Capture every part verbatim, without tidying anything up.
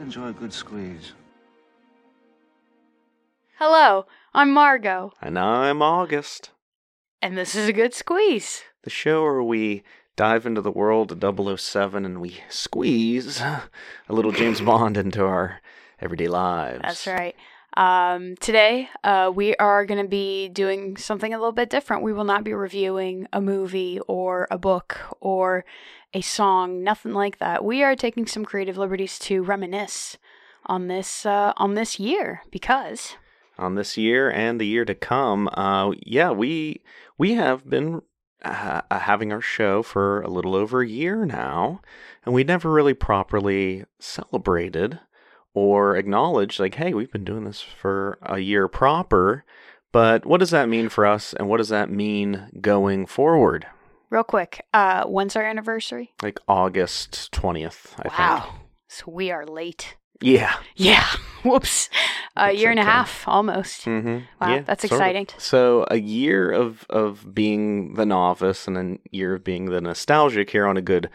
enjoy a good squeeze. Hello, I'm Margot. And I'm August. And this is A Good Squeeze. The show where we dive into the world of double oh seven and we squeeze a little James Bond into our everyday lives. That's right. Um, today, uh, we are going to be doing something a little bit different. We will not be reviewing a movie or a book or a song, nothing like that. We are taking some creative liberties to reminisce on this uh, on this year because on this year and the year to come, uh, yeah, we we have been uh, having our show for a little over a year now, and we never really properly celebrated or acknowledged, like, hey, we've been doing this for a year proper. But what does that mean for us, and what does that mean going forward? Real quick, uh, when's our anniversary? Like August twentieth, I wow. think. Wow, so we are late. Yeah. Yeah. Whoops. A year and okay. a half, almost. Mm-hmm. Wow, yeah, that's sort exciting. Of. So a year of, of being the novice and a year of being the nostalgic here on A Good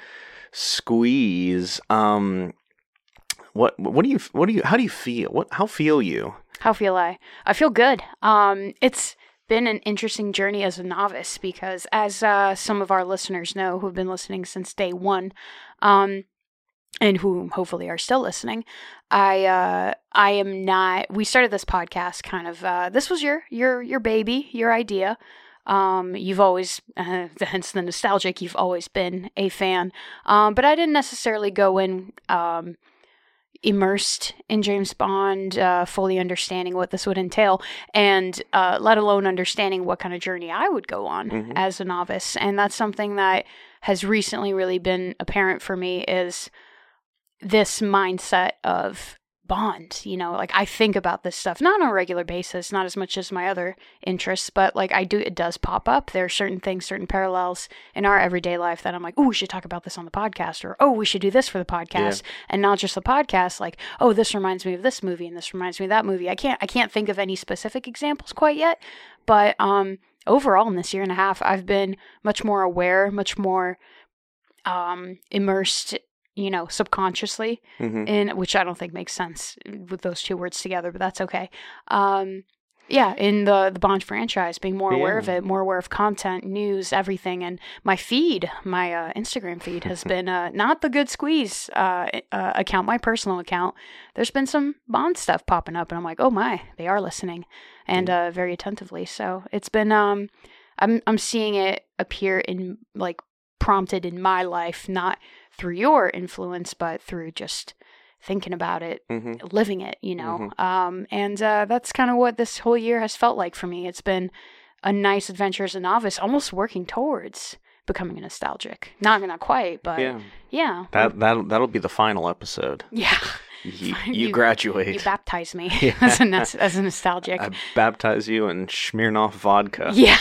Squeeze. Um, what what do you what do you how do you feel? What how feel you? How feel I? I feel good. Um, it's been an interesting journey as a novice because, as uh, some of our listeners know who've been listening since day one, um. and who hopefully are still listening, I uh, I am not. We started this podcast kind of. Uh, this was your your your baby, your idea. Um, you've always, uh, hence the nostalgic. You've always been a fan, um, but I didn't necessarily go in um, immersed in James Bond, uh, fully understanding what this would entail, and uh, let alone understanding what kind of journey I would go on mm-hmm. as a novice. And that's something that has recently really been apparent for me is this mindset of Bond, you know, like I think about this stuff, not on a regular basis, not as much as my other interests, but like I do, it does pop up. There are certain things, certain parallels in our everyday life that I'm like, oh, we should talk about this on the podcast, or, oh, we should do this for the podcast. Yeah. And not just the podcast, like, oh, this reminds me of this movie and this reminds me of that movie. I can't, I can't think of any specific examples quite yet, but um, overall in this year and a half, I've been much more aware, much more um, immersed you know, subconsciously, mm-hmm. in which I don't think makes sense with those two words together, but that's okay. Um, yeah, in the, the Bond franchise, being more yeah. aware of it, more aware of content, news, everything. And my feed, my uh, Instagram feed has been uh, not the Good Squeeze uh, uh, account, my personal account. There's been some Bond stuff popping up, and I'm like, oh my, they are listening, and yeah. uh, very attentively. So it's been, um, I'm I'm seeing it appear in, like, prompted in my life, not through your influence, but through just thinking about it, mm-hmm. living it, you know. Mm-hmm. Um, and uh, that's kind of what this whole year has felt like for me. It's been a nice adventure as a novice, almost working towards becoming a nostalgic. Not not quite, but yeah. yeah. That, that'll, that'll be the final episode. Yeah. You, you, you graduate. You baptize me yeah. as, a, as a nostalgic. I baptize you in Smirnoff vodka. Yeah.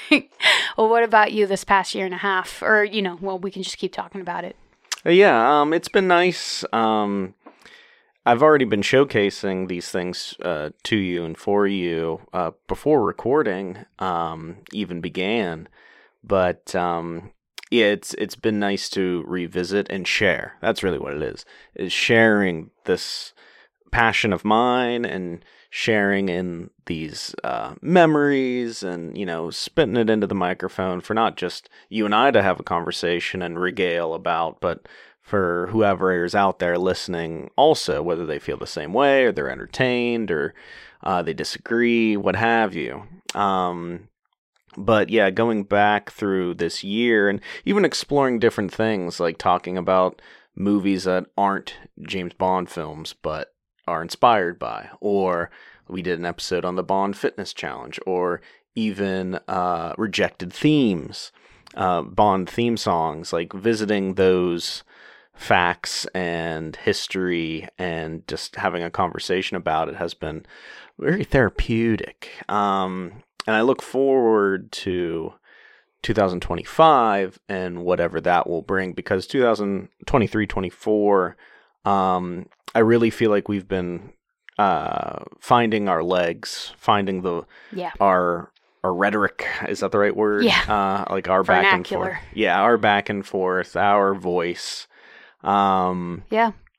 Well, what about you this past year and a half? Or, you know, well, we can just keep talking about it. Yeah, um, it's been nice. Um, I've already been showcasing these things uh, to you and for you uh, before recording um, even began. But um, yeah, it's it's been nice to revisit and share. That's really what it is, is sharing this passion of mine and sharing in these uh, memories and, you know, spitting it into the microphone for not just you and I to have a conversation and regale about, but for whoever is out there listening also, whether they feel the same way or they're entertained or uh, they disagree, what have you. Um, but yeah, going back through this year and even exploring different things, like talking about movies that aren't James Bond films, but are inspired by, or we did an episode on the Bond Fitness Challenge, or even uh, rejected themes, uh, Bond theme songs, like visiting those facts and history and just having a conversation about it has been very therapeutic. Um, and I look forward to two thousand twenty-five and whatever that will bring, because two thousand twenty-three twenty-four, um, I really feel like we've been uh, finding our legs, finding the yeah. our our rhetoric. Is that the right word? Yeah. Uh, like our Vernacular. back and forth. Yeah, our back and forth, our voice. Um, yeah.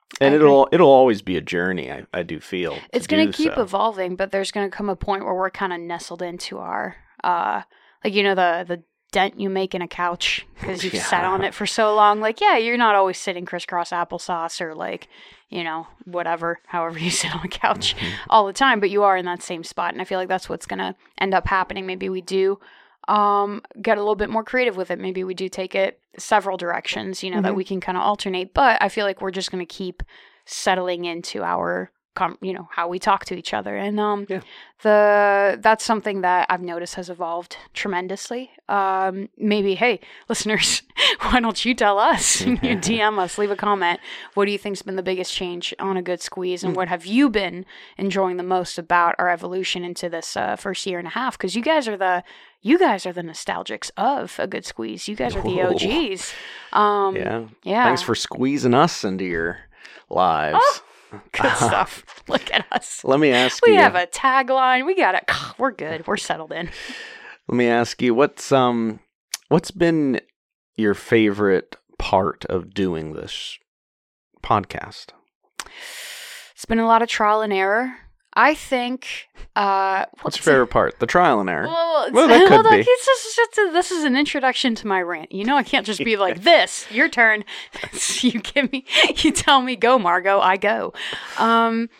And it'll it'll always be a journey, I, I do feel. It's to going to do keep so. evolving, but there's going to come a point where we're kind of nestled into our, uh, like, you know, the, the dent you make in a couch because you've Yeah. sat on it for so long. Like, yeah, you're not always sitting crisscross applesauce or like, you know, whatever, however you sit on a couch Mhm. all the time, but you are in that same spot. And I feel like that's what's going to end up happening. Maybe we do um, get a little bit more creative with it. Maybe we do take it several directions, you know, that Mhm. we can kind of alternate. But I feel like we're just going to keep settling into our, com- you know, how we talk to each other. And um, Yeah. the that's something that I've noticed has evolved tremendously. Um, maybe, hey, listeners, why don't you tell us? You D M us, leave a comment. What do you think's been the biggest change on A Good Squeeze, and Mm. what have you been enjoying the most about our evolution into this uh, first year and a half? Because you guys are the you guys are the nostalgics of A Good Squeeze. You guys are the Whoa. O Gs. Um, Yeah. yeah. Thanks for squeezing us into your lives. Oh, Good stuff. Look at us. Let me ask We you. have a tagline. We got it. We're good. We're settled in. Let me ask you. What's um, what's been your favorite part of doing this podcast? It's been a lot of trial and error. I think. Uh, What's your favorite part? The trial and error. Well, it's, Well, that could hold on, be. it's just- it's a- this is an introduction to my rant. You know, I can't just be like this. Your turn. You give me. You tell me go, Margot. I go. Um,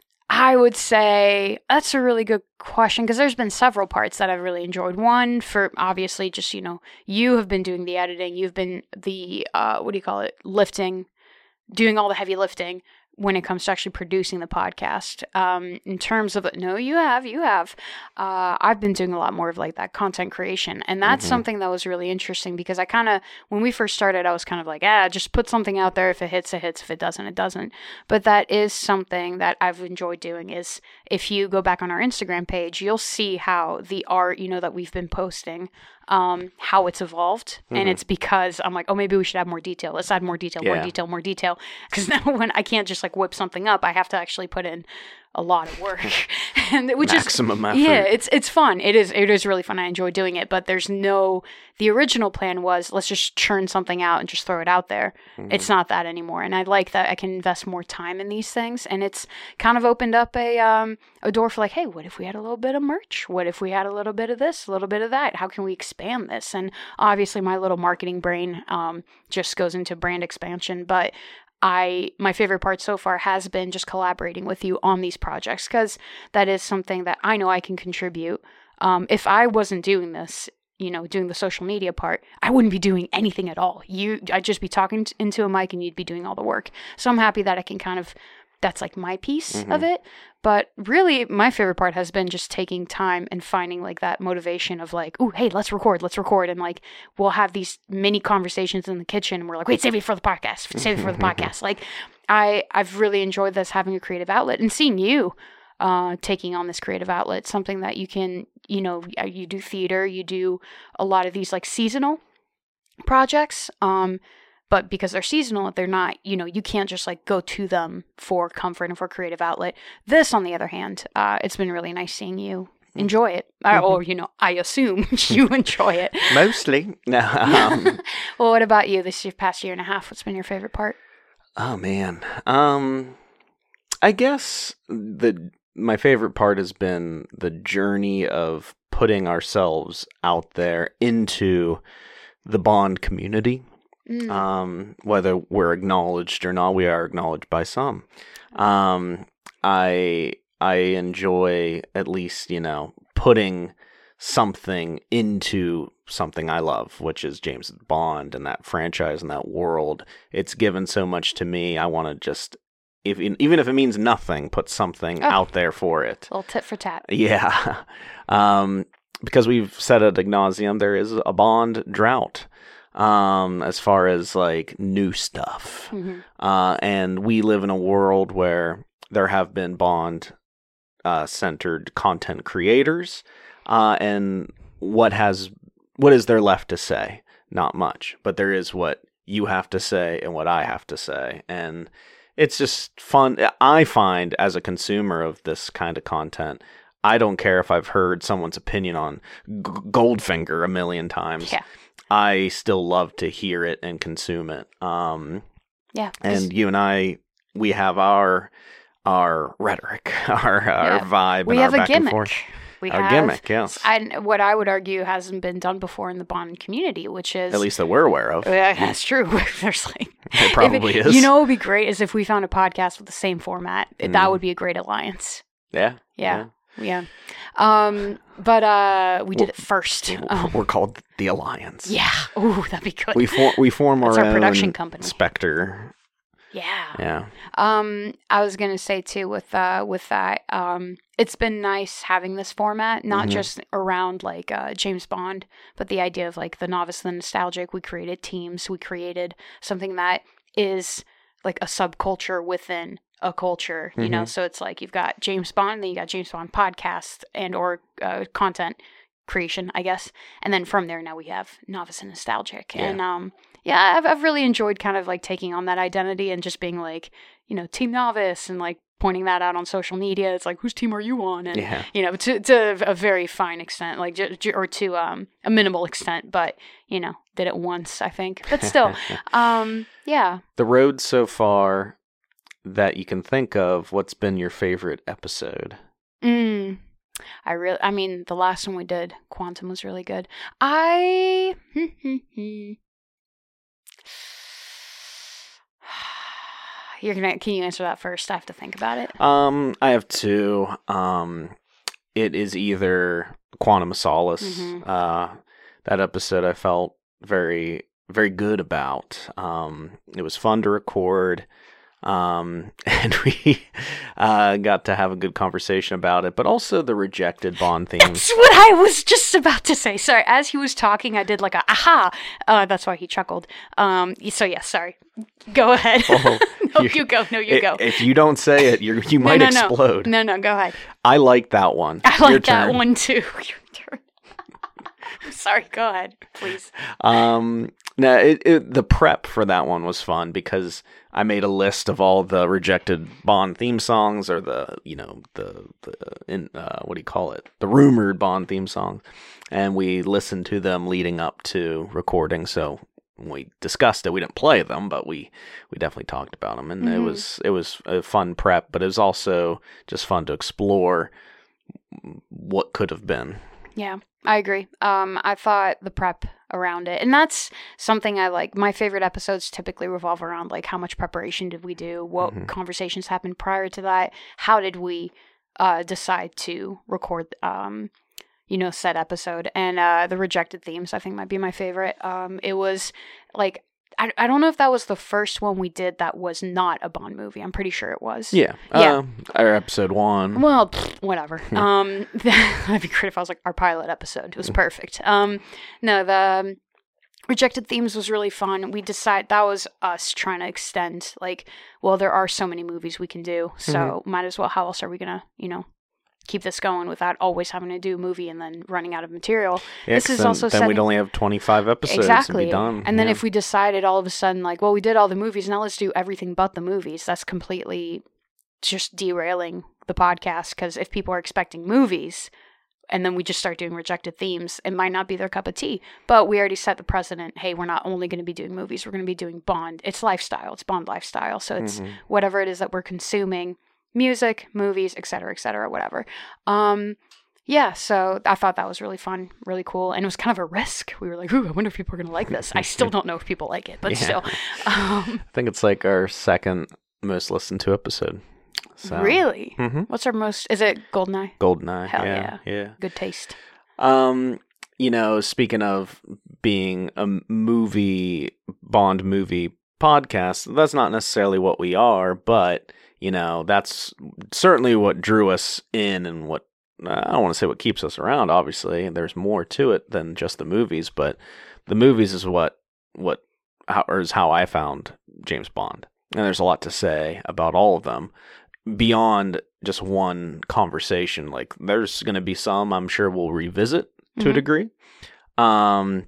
I would say that's a really good question because there's been several parts that I've really enjoyed. One, for obviously just, you know, you have been doing the editing. You've been the, uh, what do you call it? Lifting, doing all the heavy lifting when it comes to actually producing the podcast. Um, in terms of, no, you have, you have. Uh, I've been doing a lot more of like that content creation. And that's Mhm. something that was really interesting because I kind of, when we first started, I was kind of like, ah, just put something out there. If it hits, it hits. If it doesn't, it doesn't. But that is something that I've enjoyed doing is if you go back on our Instagram page, you'll see how the art, you know, that we've been posting, um, how it's evolved. And Mhm. it's because I'm like, oh, maybe we should add more detail. Let's add more detail, more Yeah. detail, more detail. Because now when I can't just like whip something up, I have to actually put in a lot of work. and which Maximum is effort. yeah, it's it's fun. It is it is really fun. I enjoy doing it. But there's no the original plan was let's just churn something out and just throw it out there. Mhm. It's not that anymore. And I like that I can invest more time in these things. And it's kind of opened up a um a door for like, hey, what if we had a little bit of merch? What if we had a little bit of this, a little bit of that? How can we expand this? And obviously my little marketing brain um just goes into brand expansion. But I my favorite part so far has been just collaborating with you on these projects because that is something that I know I can contribute. Um, if I wasn't doing this, you know, doing the social media part, I wouldn't be doing anything at all. You, I'd just be talking t- into a mic and you'd be doing all the work. So I'm happy that I can kind of, that's like my piece Mhm. of it. But really, my favorite part has been just taking time and finding like that motivation of like, oh, hey, let's record, let's record. And like, we'll have these mini conversations in the kitchen. And we're like, wait, save it for the podcast, save it for the podcast. Like, I, I've really enjoyed this, having a creative outlet and seeing you uh, taking on this creative outlet, something that you can, you know, you do theater, you do a lot of these like seasonal projects. Um, But because they're seasonal, they're not, you know, you can't just like go to them for comfort and for creative outlet. This, on the other hand, uh, it's been really nice seeing you enjoy it. Uh, Mhm. or, you know, I assume you enjoy it. Mostly. No. Um, Well, what about you this year, past year and a half? What's been your favorite part? oh man. Um, I guess the my favorite part has been the journey of putting ourselves out there into the Bond community. Mm. Um, whether we're acknowledged or not, we are acknowledged by some. Um, I I enjoy at least, you know, putting something into something I love, which is James Bond and that franchise and that world. It's given so much to me. I want to just, if even if it means nothing, put something Oh. out there for it. Little tit for tat. Yeah. Um, because we've said it ad nauseum, there is a Bond drought. Um, as far as like new stuff. Mhm. Uh, and we live in a world where there have been Bond uh, centered content creators. Uh, and what has what is there left to say? Not much. But there is what you have to say and what I have to say. And it's just fun. I find as a consumer of this kind of content, I don't care if I've heard someone's opinion on G- Goldfinger a million times. Yeah. I still love to hear it and consume it. Um, Yeah. and you and I we have our our rhetoric, our our Yeah. vibe, We and have our a back and gimmick. forth. We Our have gimmick, yes. And what I would argue hasn't been done before in the Bond community, which is At least that we're aware of. Yeah, that's true. There's like It probably if it, is. You know, what would be great is if we found a podcast with the same format. Mm. That would be a great alliance. Yeah. Yeah, yeah. Um, but uh, we did it first. yeah. Um, We're called the Alliance. yeah. Ooh, that'd be good. We form we form That's our, our own production company. Spectre. Yeah. Yeah. Um, I was gonna say too with uh with that, um, it's been nice having this format, not Mhm. just around like uh James Bond, but the idea of like the novice, the nostalgic. We created teams. We created something that is like a subculture within a culture, you know. Mhm. So it's like you've got James Bond, then you got James Bond podcast and or uh, content creation, I guess, and then from there now we have novice and nostalgic, Yeah. and um. Yeah, I've I've really enjoyed kind of like taking on that identity and just being like, you know, Team Novice and like pointing that out on social media. It's like, whose team are you on? And Yeah. you know, to to a very fine extent, like j- j- or to um a minimal extent, but you know, did it once, I think. But still, um, yeah. The road so far that you can think of, what's been your favorite episode? Mm. I really, I mean, the last one we did, Quantum, was really good. I. You're gonna. Can you answer that first? I have to think about it. Um, I have two. Um, it is either Quantum of Solace. Mhm. Uh, that episode I felt very, very good about. Um, it was fun to record. Um, and we uh, got to have a good conversation about it, but also the rejected Bond themes. That's what I was just about to say. Sorry, as he was talking, I did like a aha. Uh, that's why he chuckled. Um, so yeah, sorry. Go ahead. Oh, no, you- you go. No, you I- go. If you don't say it, you you No, might no, explode. No, no, go ahead. I like that one. I Your like that turn. one too. Your turn. I'm sorry. Go ahead, please. Um, no, it, it, the prep for that one was fun because I made a list of all the rejected Bond theme songs, or the, you know, the the in uh, what do you call it, the rumored Bond theme songs, and we listened to them leading up to recording. So when we discussed it, we didn't play them, but we we definitely talked about them, and it Mhm. was it was a fun prep, but it was also just fun to explore what could have been. Yeah, I agree. Um, I thought the prep around it, and that's something I like. My favorite episodes typically revolve around like how much preparation did we do, what Mhm. conversations happened prior to that, how did we uh, decide to record, um, you know, said episode, and uh, the rejected themes I think might be my favorite. Um, it was like. I, I don't know if that was the first one we did that was not a Bond movie. I'm pretty sure it was. Yeah, Yeah. Uh, our episode one. Well, pfft, whatever. Um, that'd be great if I was like our pilot episode. It was perfect. Um, no, the um, rejected themes was really fun. We decided that was us trying to extend. Like, well, there are so many movies we can do, so might as well. How else are we gonna, you know, keep this going without always having to do a movie and then running out of material? Yeah, this 'cause is then, also then setting- we'd only have twenty-five episodes exactly. and be done. And then Yeah. if we decided all of a sudden, like, well, we did all the movies, now let's do everything but the movies. That's completely just derailing the podcast, because if people are expecting movies and then we just start doing rejected themes, it might not be their cup of tea. But we already set the precedent. Hey, we're not only going to be doing movies, we're going to be doing Bond. It's lifestyle. It's Bond lifestyle. So it's Mhm. whatever it is that we're consuming, music, movies, et cetera, et cetera, whatever. Um, yeah, so I thought that was really fun, really cool. And it was kind of a risk. We were like, ooh, I wonder if people are going to like this. I still don't know if people like it, but Yeah. still. Um, I think it's like our second most listened to episode. So. really? Mm-hmm. What's our most, is it Goldeneye? Goldeneye. Hell yeah, yeah. Good taste. Um, you know, speaking of being a movie Bond movie podcast, that's not necessarily what we are, but you know, that's certainly what drew us in, and what I don't want to say what keeps us around. Obviously, there's more to it than just the movies, but the movies is what what how, or is how I found James Bond, and there's a lot to say about all of them beyond just one conversation. Like, there's going to be some I'm sure we'll revisit to a Mhm. degree. Um,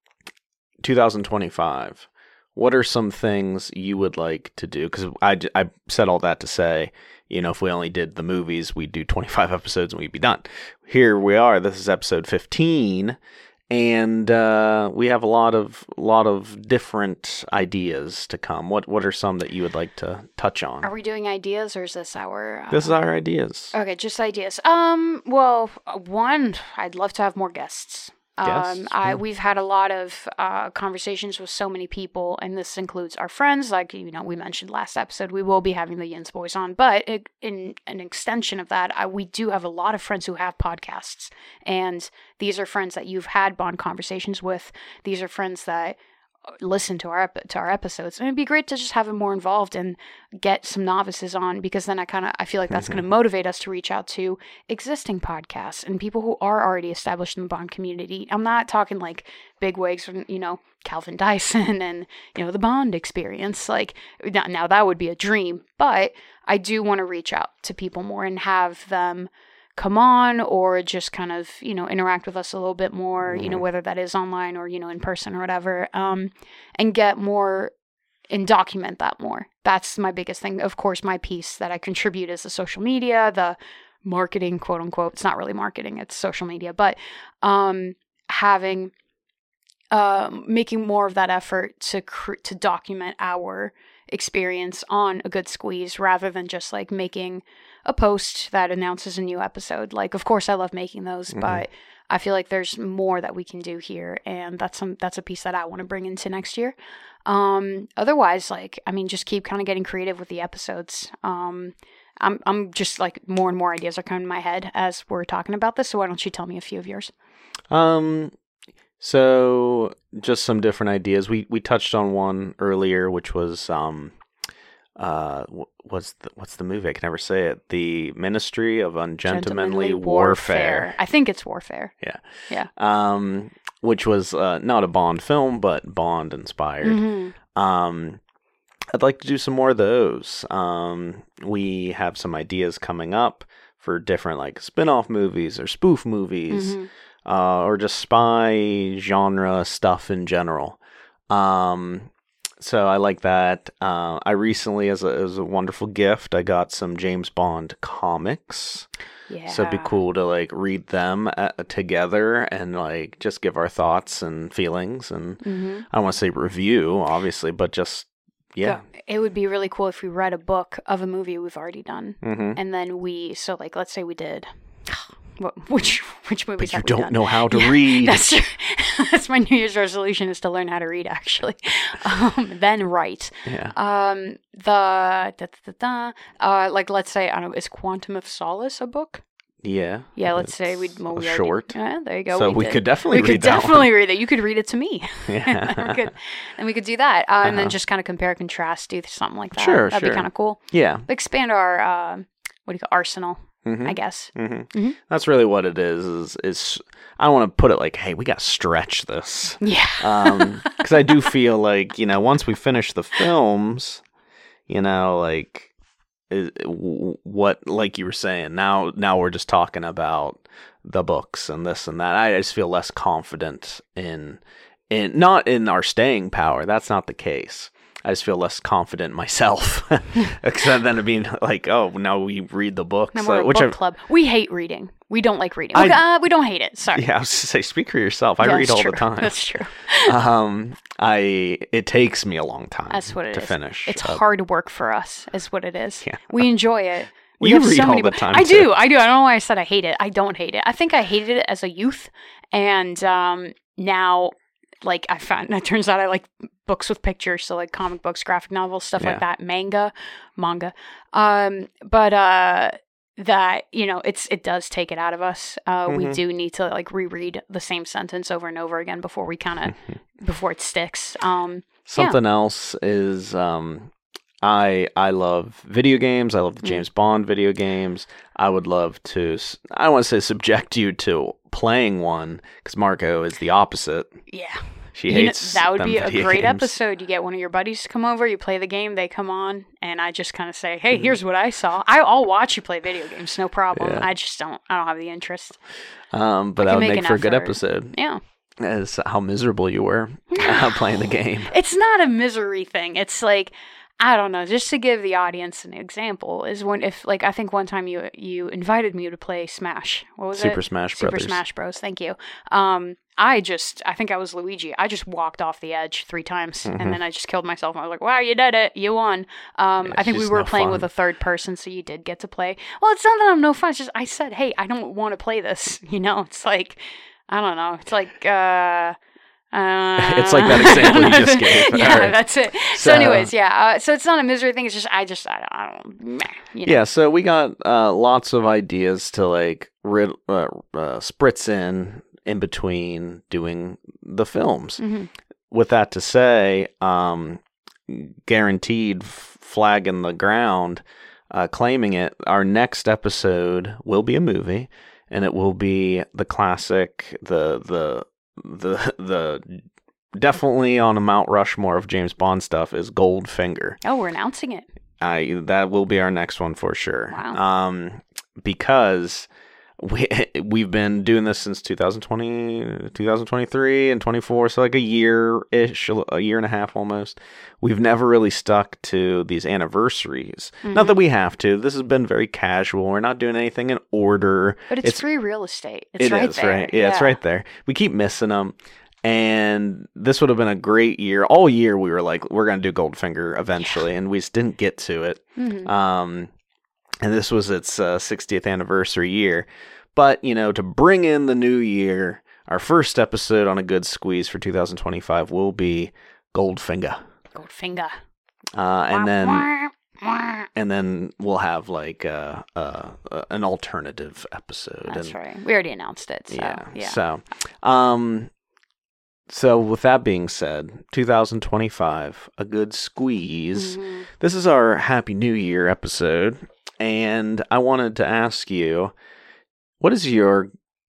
twenty twenty-five. What are some things you would like to do? Because I, j- I said all that to say, you know, if we only did the movies, we'd do twenty-five episodes and we'd be done. Here we are. This is episode fifteen. and uh, we have a lot of lot of different ideas to come. What what are some that you would like to touch on? Are we doing ideas, or is this our? Uh... This is our ideas. Okay, just ideas. Um, well, one, I'd love to have more guests. Guests, um, I yeah. we've had a lot of uh, conversations with so many people, and this includes our friends. Like you know, we mentioned last episode, we will be having the Yins Boys on, but it, in an extension of that, I, we do have a lot of friends who have podcasts, and these are friends that you've had bond conversations with. These are friends that listen to our ep- to our episodes, and it'd be great to just have them more involved and get some novices on, because then I kind of I feel like that's Mm-hmm. going to motivate us to reach out to existing podcasts and people who are already established in the Bond community. I'm not talking like big wigs from, you know, Calvin Dyson and, you know, the Bond Experience. Like now, now that would be a dream, but I do want to reach out to people more and have them come on, or just kind of, you know, interact with us a little bit more, you know, whether that is online or, you know, in person or whatever, um, and get more and document that more. That's my biggest thing. Of course, my piece that I contribute is the social media, the marketing, quote unquote. It's not really marketing, it's social media, but um, having, um, making more of that effort to cr- to document our experience on A Good Squeeze, rather than just like making a post that announces a new episode. Like, of course I love making those, mm-hmm. but I feel like there's more that we can do here, and that's some that's a piece that I want to bring into next year. Um otherwise, like, I mean, just keep kind of getting creative with the episodes. um I'm I'm just like more and more ideas are coming to my head as we're talking about this, so why don't you tell me a few of yours? Um so just some different ideas. We we touched on one earlier, which was um uh what's the what's the movie? I can never say it. The Ministry of Ungentlemanly Warfare. Warfare. I think it's Warfare. Yeah. Yeah. Um which was uh, not a Bond film, but Bond inspired. Mm-hmm. Um I'd like to do some more of those. Um we have some ideas coming up for different like spin-off movies or spoof movies. Mm-hmm. Uh, or just spy genre stuff in general. Um, so I like that. Uh, I recently, as a, as a wonderful gift, I got some James Bond comics. Yeah. So it'd be cool to like read them at, together and like just give our thoughts and feelings. And Mm-hmm. I don't want to say review, obviously, but just yeah. It would be really cool if we read a book of a movie we've already done, Mm-hmm. and then we. So like, let's say we did. Which which movies But you have we don't done? know how to Yeah, read. That's true. That's my New Year's resolution, is to learn how to read, actually. Um, then write. Yeah. Um, the da, da, da, da, uh, like let's say, I don't know, is Quantum of Solace a book? Yeah. Yeah, let's say we'd well, a we already- short. Yeah, there you go. So we did. could definitely we read could that definitely one. read it. You could read it to me. Yeah. and, we could, and we could do that, uh, and then Uh-huh. just kind of compare, contrast, do something like that. Sure, That'd sure. be kind of cool. Yeah. Expand our uh, what do you call arsenal? Mm-hmm. I guess. Mm-hmm. Mhm. That's really what it is. Is is I don't want to put it like, hey, we got to stretch this, Yeah. um, because I do feel like, you know, once we finish the films, you know, like is, w- what, like you were saying, now now we're just talking about the books and this and that. I just feel less confident in in not in our staying power. That's not the case. I just feel less confident in myself. Except then it being like, oh, now we read the books. Now we're uh, a which book I've- club. We hate reading. We don't like reading. I- Okay, uh, we don't hate it. Sorry. Yeah, I was to say, speak for yourself. I Yeah, read that's all true. the time. That's true. um, I it takes me a long time. That's what it to is. finish. It's Uh, hard work for us, is what it is. Yeah. We enjoy it. We You have read so all many the bo- time, I too. do. I do. I don't know why I said I hate it. I don't hate it. I think I hated it as a youth, and um, now, like, I found it turns out I like books with pictures, so like comic books, graphic novels, stuff Yeah. like that, manga, manga. Um, but uh, that you know, it's it does take it out of us. Uh, we Mhm. do need to like reread the same sentence over and over again before we kind of before it sticks. Um, Something else is um, I I love video games. I love the Mm. James Bond video games. I would love to. s- I don't want to say subject you to playing one, because Marco is the opposite. yeah. She You know, hates that would them be a video great games. episode. You get one of your buddies to come over, you play the game, they come on, and I just kind of say, "Hey, Mhm. here's what I saw." I, I'll watch you play video games, no problem. Yeah. I just don't. I don't have the interest. Um, but I that can would make make an for a good effort. episode. Yeah, As how miserable you were uh, playing the game. it's not a misery thing. It's like I don't know, just to give the audience an example, is when, if, like, I think one time you you invited me to play Smash. What was Super it? Smash Super Brothers. Smash Bros. Thank you. Um, I just, I think I was Luigi. I just walked off the edge three times, Mhm. and then I just killed myself. And I was like, wow, you did it. You won. Um, Yeah, I think it's we just were no playing fun. with a third person, so you did get to play. Well, it's not that I'm no fun. It's just, I said, hey, I don't want to play this. You know, it's like, I don't know. It's like, uh... Uh, It's like that example you just gave. Yeah, All right. that's it. So, So- anyways, yeah. Uh, so it's not a misery thing. It's just I just I don't, I don't meh, you know. Yeah, so we got uh, lots of ideas to like rid- uh, uh, spritz in in between doing the films. hmm With that to say, um, guaranteed f- flag in the ground, uh, claiming it. Our next episode will be a movie, and it will be the classic, the the the the definitely on a Mount Rushmore of James Bond stuff is Goldfinger. Oh, we're announcing it. I that will be our next one for sure. Wow. Um, because we we've been doing this since two thousand twenty, two thousand twenty-three and twenty-four, so like a year ish, a year and a half almost. We've never really stuck to these anniversaries. Mhm. Not that we have to. This has been very casual. We're not doing anything in order. But it's, free real estate. It's It right is, there. right? Yeah, it's right there. We keep missing them. And this would have been a great year. All year we were like, we're going to do Goldfinger eventually, and we just didn't get to it. Mhm. Um, and this was its uh, sixtieth anniversary year. But, you know, to bring in the new year, our first episode on A Good Squeeze for two thousand twenty-five will be Goldfinger. Goldfinger. Uh, and then Wah, wah. and then we'll have like uh, uh, uh, an alternative episode. That's and, right. We already announced it. So, Yeah. yeah. So, um, so with that being said, two thousand twenty-five, A Good Squeeze. Mhm. This is our Happy New Year episode, and I wanted to ask you, what is your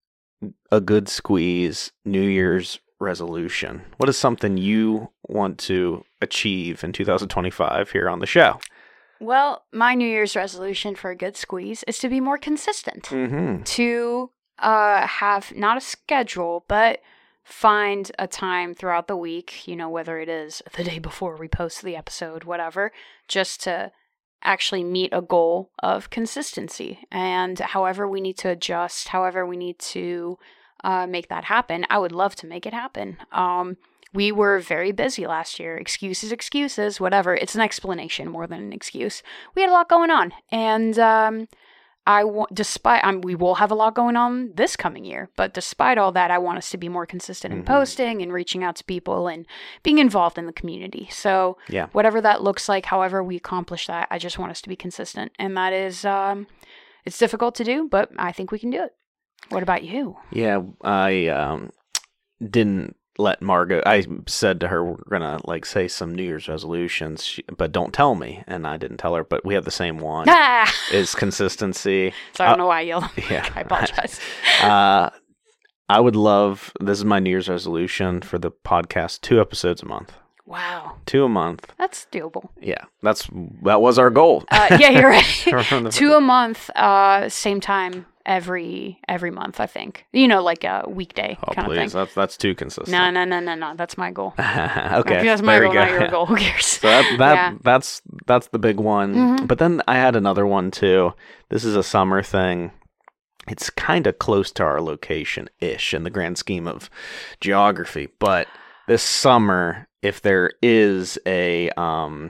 A Good Squeeze New Year's resolution? What is something you want to achieve in two thousand twenty-five here on the show? Well, my New Year's resolution for a good squeeze is to be more consistent. Mm-hmm. To uh, have not a schedule, but find a time throughout the week, you know, whether it is the day before we post the episode, whatever, just to actually meet a goal of consistency. And however we need to adjust, however we need to uh, make that happen, I would love to make it happen. Um, we were very busy last year. Excuses, excuses, whatever. It's an explanation more than an excuse. We had a lot going on. And um, I want, despite, um, we will have a lot going on this coming year, but despite all that, I want us to be more consistent in Mhm. posting and reaching out to people and being involved in the community. So Yeah. whatever that looks like, however we accomplish that, I just want us to be consistent. And that is, um, it's difficult to do, but I think we can do it. What about you? Yeah, I um, didn't let Margot. I said to her, we're gonna like say some New Year's resolutions, she, but don't tell me. And I didn't tell her, but we have the same one. Ah! Is consistency. So I don't Uh, know why I yelled. Yeah, I apologize. uh, I would love. This is my New Year's resolution for the podcast: two episodes a month. Wow. Two a month. That's doable. Yeah, that's that was our goal. Uh, yeah, you're right. From the- Two a month, uh, same time every every month, I think. You know, like a weekday Oh, kind please, of thing. that's that's too consistent. No, no, no, no, no. That's my goal. Okay, That's my there goal, we go. not your Yeah. goal. Who cares? So that, that Yeah. that's that's the big one. Mhm. But then I had another one too. This is a summer thing. It's kind of close to our location ish in the grand scheme of geography. But this summer, if there is a um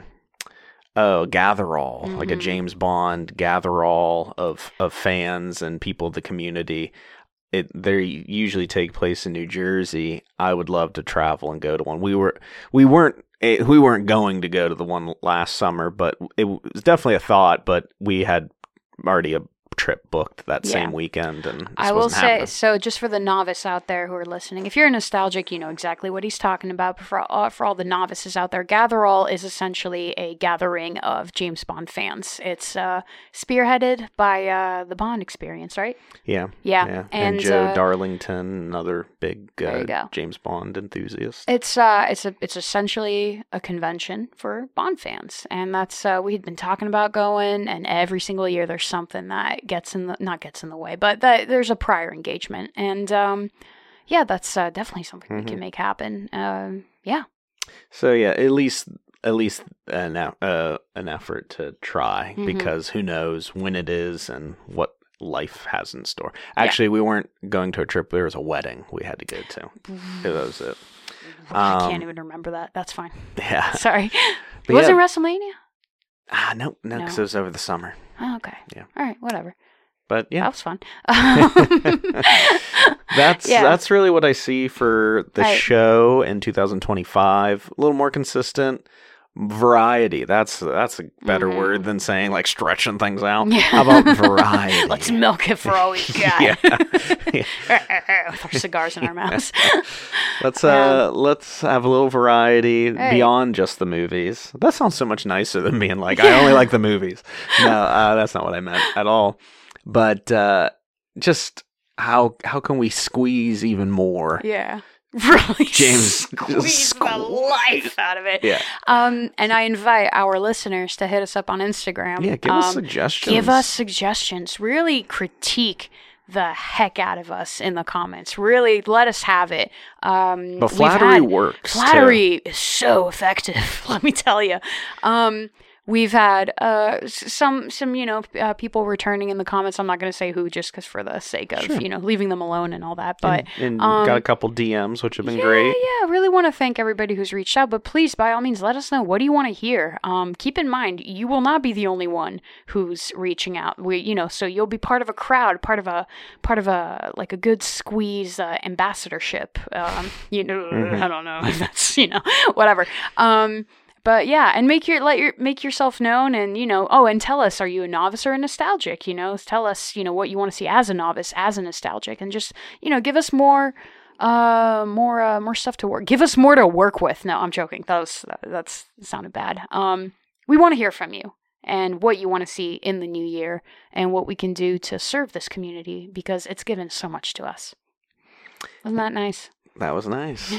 oh gather-all, like a Mhm. James Bond gather-all of of fans and people of the community, it they usually take place in New Jersey. I would love to travel and go to one. We were we weren't eh, we weren't going to go to the one last summer, but it was definitely a thought. But we had already a trip booked that Yeah. same weekend, and this I will wasn't say, happening. so just for the novice out there who are listening, if you're nostalgic, you know exactly what he's talking about. But for all, for all the novices out there, Gather-all is essentially a gathering of James Bond fans. It's uh, spearheaded by uh, the Bond Experience, right? Yeah, Yeah, yeah. and, And, Joe uh, Darlington, another big there you uh, go. James Bond enthusiast. It's uh, it's a, it's essentially a convention for Bond fans, and that's uh, we had been talking about going, and every single year there's something that gets in the not gets in the way, but that there's a prior engagement, and um, yeah, that's uh, definitely something we Mhm. can make happen. Um, yeah, So yeah, at least at least an uh, an effort to try, Mhm. because who knows when it is and what life has in store. Actually, we weren't going to a trip. There was a wedding we had to go to. That was it. I Um, can't even remember that. That's fine. Yeah. Sorry. But Was yeah. it WrestleMania? Ah, no, no, because No. it was over the summer. Oh, okay. Yeah. All right. Whatever. But That yeah, was fun. that's Yeah. that's really what I see for the Right. show in two thousand twenty-five. A little more consistent variety. That's that's a better Mhm. word than saying like stretching things out. Yeah. How about variety? Let's milk it for all we got. Yeah. With our cigars in our mouths. Let's uh let's have a little variety Right. beyond just the movies. That sounds so much nicer than being like, I only like the movies. No, uh, that's not what I meant at all. But uh just how how can we squeeze even more? Yeah. Really James squeeze just the squeeze- life out of it. Yeah. Um, and I invite our listeners to hit us up on Instagram. Yeah, give us Um, suggestions. Give us suggestions. Really critique the heck out of us in the comments. Really let us have it. Um, But we've flattery had- works. too. Flattery is so effective. Let me tell you. Um, we've had uh, s- some some you know uh, people returning in the comments. I'm not going to say who, just because for the sake of Sure. you know leaving them alone and all that. But and, and um, got a couple D Ms, which have been yeah, great. Yeah, I really want to thank everybody who's reached out, but please, by all means, let us know. What do you want to hear? Um, keep in mind, you will not be the only one who's reaching out. We, you know, so you'll be part of a crowd, part of a, part of a, like a good squeeze uh, ambassadorship. Um, you know, Mhm. I don't know if that's, you know, whatever. Um, But yeah, and make your let your make yourself known, and you know, oh, and tell us, are you a novice or a nostalgic? You know, tell us, you know, what you want to see as a novice, as a nostalgic, and just you know, give us more, uh, more, uh, more stuff to work. Give us more to work with. No, I'm joking. That was that, that's that sounded bad. Um, we want to hear from you and what you want to see in the new year, and what we can do to serve this community because it's given so much to us. Wasn't that nice? That was nice.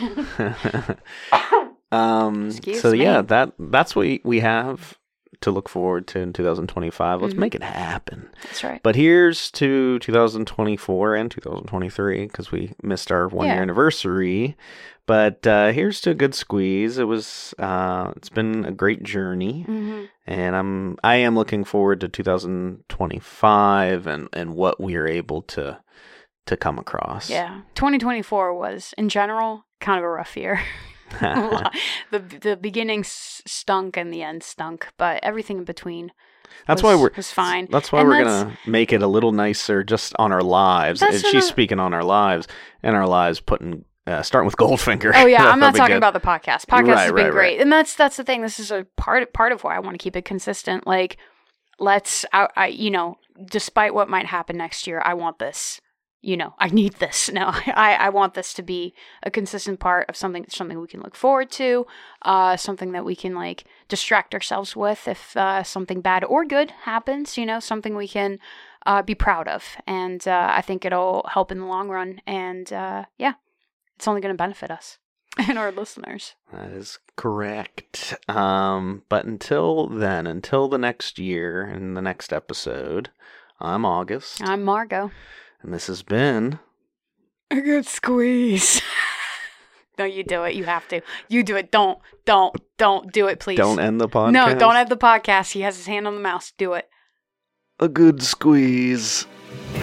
um, Excuse so yeah, me. that that's what we, we have to look forward to in two thousand twenty-five. Let's Mhm. make it happen. That's right. But here's to two thousand twenty-four and two thousand twenty-three because we missed our one year Yeah. anniversary. But uh, here's to a good squeeze. It was uh, it's been a great journey, Mm-hmm. and I'm I am looking forward to two thousand twenty-five and and what we are able to to come across. Yeah, twenty twenty-four was, in general, kind of a rough year. the The beginning s- stunk and the end stunk, but everything in between That's was, why we're was fine. That's why And we're that's- gonna make it a little nicer just on our lives. That's And what she's I- speaking on our lives and our lives putting uh, starting with Goldfinger. Oh yeah, I'm That'll not be talking good. about the podcast. Podcast Right, has been right, great, right. and that's that's the thing. This is a part part of why I want to keep it consistent. Like, let's, I, I, you know, despite what might happen next year, I want this. You know, I need this. No, I, I want this to be a consistent part of something, something we can look forward to, uh, something that we can like distract ourselves with if uh, something bad or good happens. You know, something we can uh, be proud of, and uh, I think it'll help in the long run. And uh, yeah, it's only going to benefit us and our listeners. That is correct. Um, but until then, until the next year and the next episode, I'm August, I'm Margot. and this has been A good squeeze. No, you do it. You have to. You do it. Don't, don't, don't do it, please. Don't End the Podcast. No, don't have the podcast. He has his hand on the mouse. Do it. A Good Squeeze.